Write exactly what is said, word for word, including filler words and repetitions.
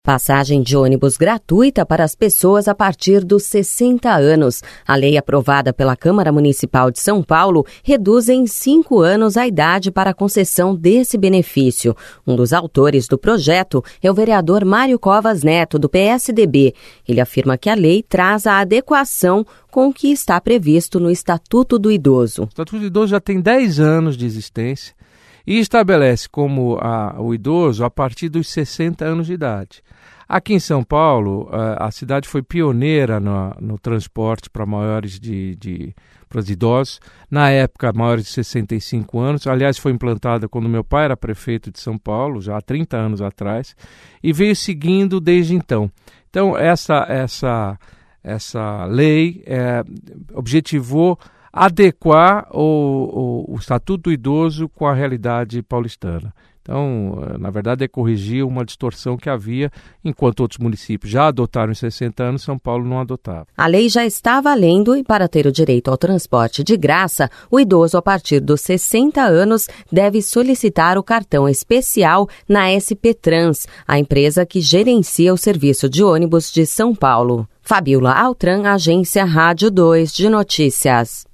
Passagem de ônibus gratuita para as pessoas a partir dos sessenta anos. A lei aprovada pela Câmara Municipal de São Paulo reduz em cinco anos a idade para a concessão desse benefício. Um dos autores do projeto é o vereador Mário Covas Neto, do P S D B. Ele afirma que a lei traz a adequação com o que está previsto no Estatuto do Idoso. O Estatuto do Idoso já tem dez anos de existência e estabelece como a, o idoso a partir dos sessenta anos de idade. Aqui em São Paulo, a, a cidade foi pioneira no, no transporte para maiores de, de para os idosos. Na época, maiores de sessenta e cinco anos. Aliás, foi implantada quando meu pai era prefeito de São Paulo, já há trinta anos atrás, e veio seguindo desde então. Então, essa, essa, essa lei é, objetivou adequar o, o, o Estatuto do Idoso com a realidade paulistana. Então, na verdade, é corrigir uma distorção que havia, enquanto outros municípios já adotaram em sessenta anos, São Paulo não adotava. A lei já está valendo e, para ter o direito ao transporte de graça, o idoso a partir dos sessenta anos deve solicitar o cartão especial na S P Trans, a empresa que gerencia o serviço de ônibus de São Paulo. Fabiola Altran, Agência Rádio dois de Notícias.